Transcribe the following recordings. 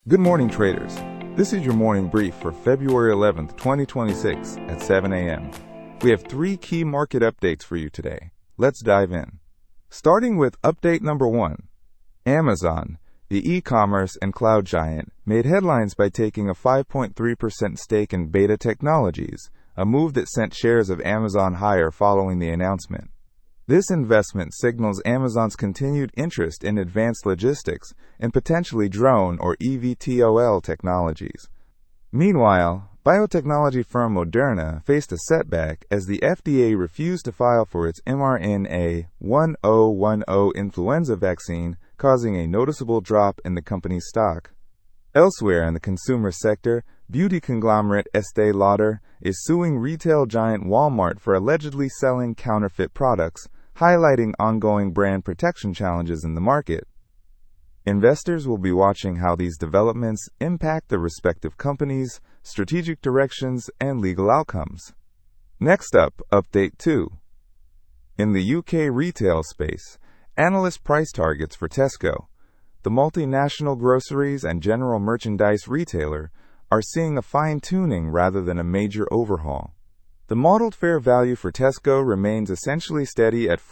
Good morning, traders. This is your morning brief for February 11th, 2026 at 7 a.m. We have 3 key market updates for you today. Let's dive in. Starting with update number 1. Amazon, the e-commerce and cloud giant, made headlines by taking a 5.3% stake in Beta Technologies, a move that sent shares of Amazon higher following the announcement. This investment signals Amazon's continued interest in advanced logistics and potentially drone or eVTOL technologies. Meanwhile, biotechnology firm Moderna faced a setback as the FDA refused to file for its mRNA 1010 influenza vaccine, causing a noticeable drop in the company's stock. Elsewhere in the consumer sector, beauty conglomerate Estée Lauder is suing retail giant Walmart for allegedly selling counterfeit products, highlighting ongoing brand protection challenges in the market. Investors will be watching how these developments impact the respective companies, strategic directions, and legal outcomes. Next up, update 2. In the UK retail space, analyst price targets for Tesco, the multinational groceries and general merchandise retailer, are seeing a fine-tuning rather than a major overhaul. The modeled fair value for Tesco remains essentially steady at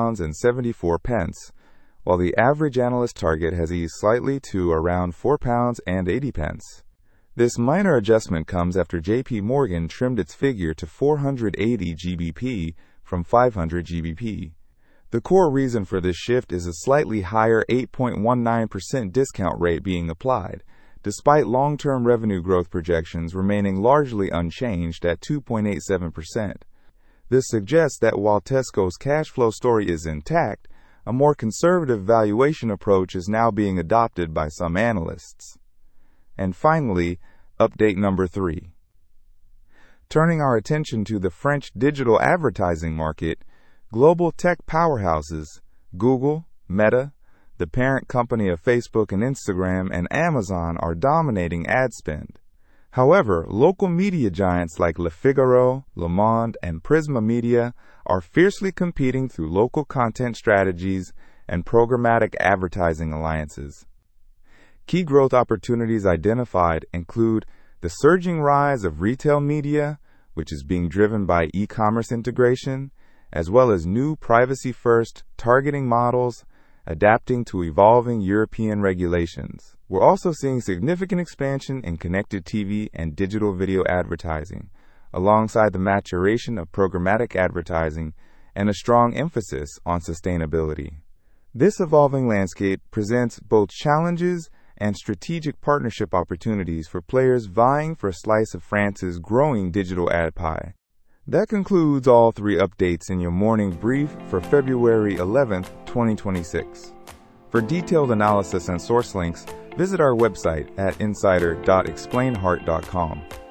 £4.74, while the average analyst target has eased slightly to around £4.80. This minor adjustment comes after JP Morgan trimmed its figure to 480 GBP from 500 GBP. The core reason for this shift is a slightly higher 8.19% discount rate being applied, despite long-term revenue growth projections remaining largely unchanged at 2.87%. This suggests that while Tesco's cash flow story is intact, a more conservative valuation approach is now being adopted by some analysts. And finally, update number 3. Turning our attention to the French digital advertising market, global tech powerhouses, Google, Meta, the parent company of Facebook and Instagram, and Amazon are dominating ad spend. However, local media giants like Le Figaro, Le Monde, and Prisma Media are fiercely competing through local content strategies and programmatic advertising alliances. Key growth opportunities identified include the surging rise of retail media, which is being driven by e-commerce integration, as well as new privacy-first targeting models adapting to evolving European regulations. We're also seeing significant expansion in connected TV and digital video advertising, alongside the maturation of programmatic advertising and a strong emphasis on sustainability. This evolving landscape presents both challenges and strategic partnership opportunities for players vying for a slice of France's growing digital ad pie. That concludes all 3 updates in your morning brief for February 11th, 2026. For detailed analysis and source links, visit our website at insider.explainheart.com.